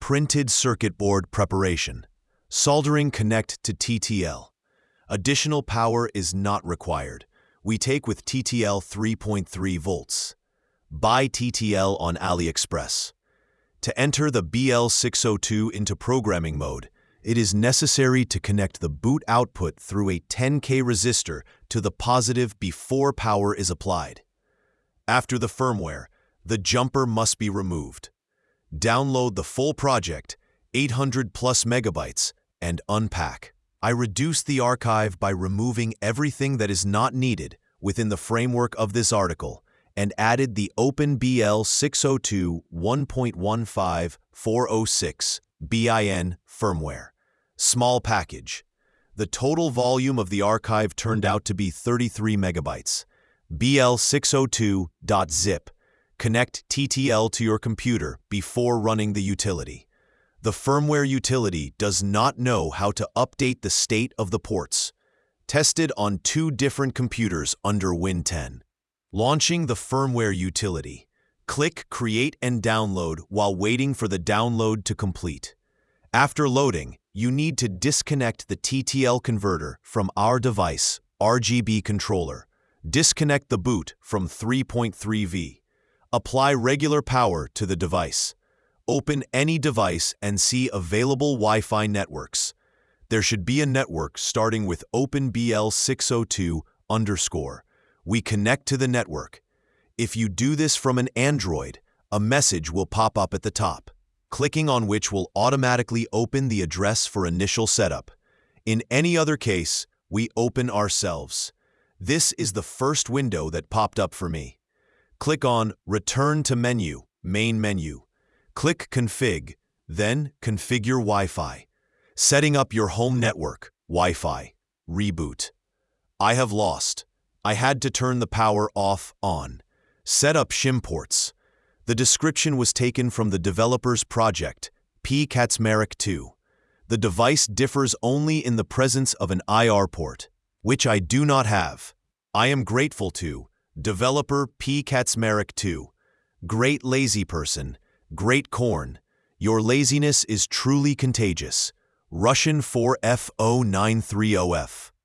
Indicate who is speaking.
Speaker 1: Printed circuit board preparation. Soldering connect to TTL. Additional power is not required. We take with TTL 3.3 volts. Buy TTL on AliExpress. To enter the BL602 into programming mode, it is necessary to connect the boot output through a 10K resistor to the positive before power is applied. After the firmware, the jumper must be removed. Download the full project, 800 plus megabytes, and unpack. I reduced the archive by removing everything that is not needed within the framework of this article and added the OpenBL602 1.15406 BIN firmware. Small package. The total volume of the archive turned out to be 33 megabytes. BL602.zip. Connect TTL to your computer before running the utility. The firmware utility does not know how to update the state of the ports. Tested on 2 different computers under Win 10. Launching the firmware utility. Click Create and Download while waiting for the download to complete. After loading, you need to disconnect the TTL converter from our device, RGB controller. Disconnect the boot from 3.3V. Apply regular power to the device. Open any device and see available Wi-Fi networks. There should be a network starting with OpenBL602_. We connect to the network. If you do this from an Android, a message will pop up at the top, clicking on which will automatically open the address for initial setup. In any other case, we open ourselves. This is the first window that popped up for me. Click on Return to Menu, Main Menu. Click Config, then Configure Wi-Fi. Setting up your home network, Wi-Fi. Reboot. I have lost. I had to turn the power off on. Set up shim ports. The description was taken from the developer's project, pKaczmarek2. The device differs only in the presence of an IR port, which I do not have. I am grateful to developer pKaczmarek2. Great lazy person, great corn. Your laziness is truly contagious. Russian 4F0930F.